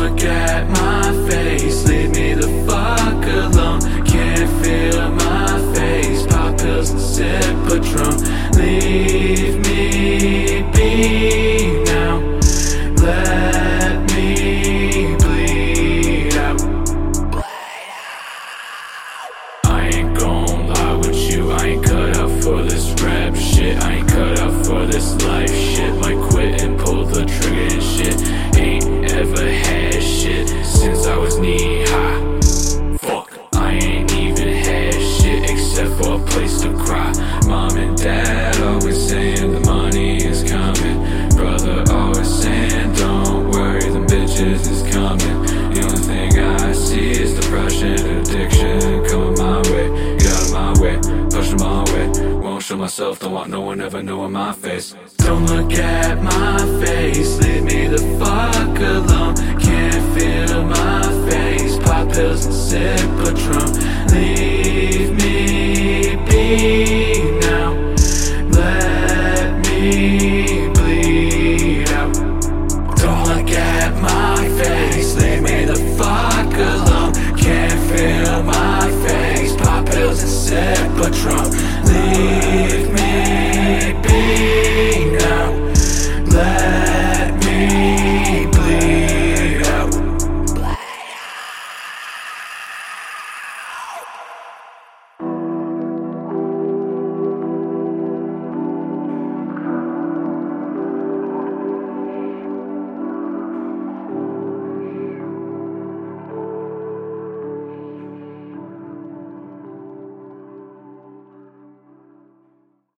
look at my face, leave me the fuck alone. Can't feel my face, pop pills and sip Patron. Leave me be now, let me bleed out. I ain't gon' lie with you, I ain't cut out for this rap shit. I ain't cut out for this life shit. Might quit and pull the trigger and shit. Ain't ever had shit since I was knee high. Fuck, I ain't even had shit except for a place to cry. Mom and dad always saying the money is coming. Brother always saying don't worry, them bitches is coming. The only thing I see is depression, addiction coming my way. Get out of my way, pushing my way. Won't show myself, don't want no one ever knowing my face. Don't look at